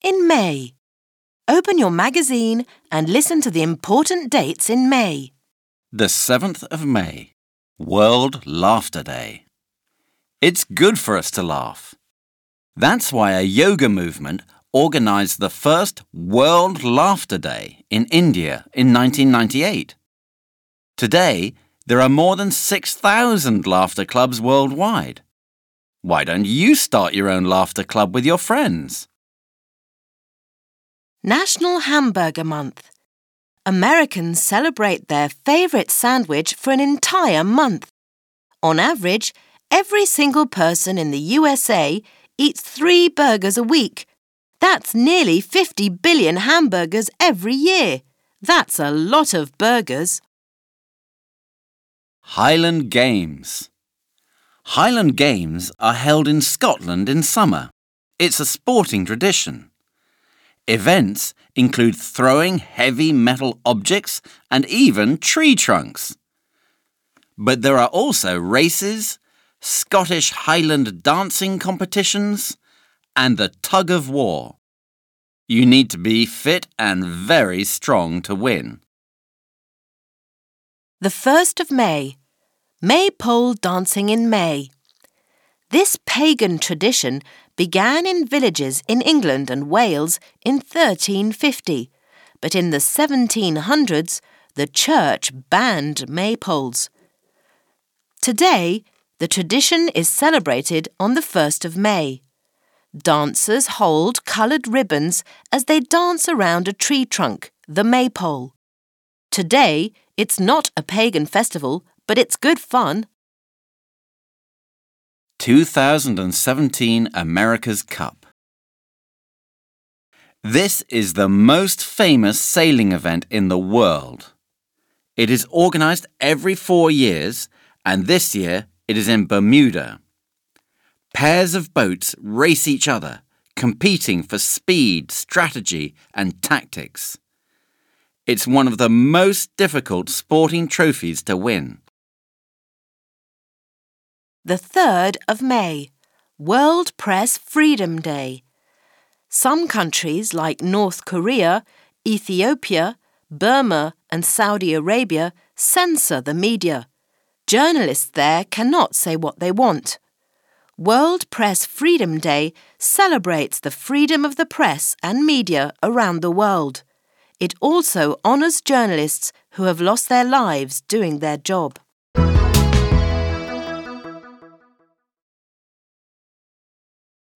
in May. Open your magazine and listen to the important dates in May. The 7th of May, World Laughter Day. It's good for us to laugh. That's why a yoga movement organised the first World Laughter Day in India in 1998. Today, there are more than 6,000 laughter clubs worldwide. Why don't you start your own laughter club with your friends? National Hamburger Month. Americans celebrate their favourite sandwich for an entire month. On average, every single person in the USA eats 3 burgers a week. That's nearly 50 billion hamburgers every year. That's a lot of burgers. Highland Games. Highland Games are held in Scotland in summer. It's a sporting tradition. Events include throwing heavy metal objects and even tree trunks. But there are also races, Scottish Highland dancing competitions, and the tug of war. You need to be fit and very strong to win. The 1st of May. Maypole dancing in May. This pagan tradition began in villages in England and Wales in 1350, but in the 1700s, the church banned maypoles. Today, the tradition is celebrated on the 1st of May. Dancers hold coloured ribbons as they dance around a tree trunk, the maypole. Today, it's not a pagan festival, but it's good fun. 2017 America's Cup. This is the most famous sailing event in the world. It is organised every 4 years, and this year it is in Bermuda. Pairs of boats race each other, competing for speed, strategy, and tactics. It's one of the most difficult sporting trophies to win. The 3rd of May, World Press Freedom Day. Some countries like North Korea, Ethiopia, Burma and Saudi Arabia censor the media. Journalists there cannot say what they want. World Press Freedom Day celebrates the freedom of the press and media around the world. It also honours journalists who have lost their lives doing their job.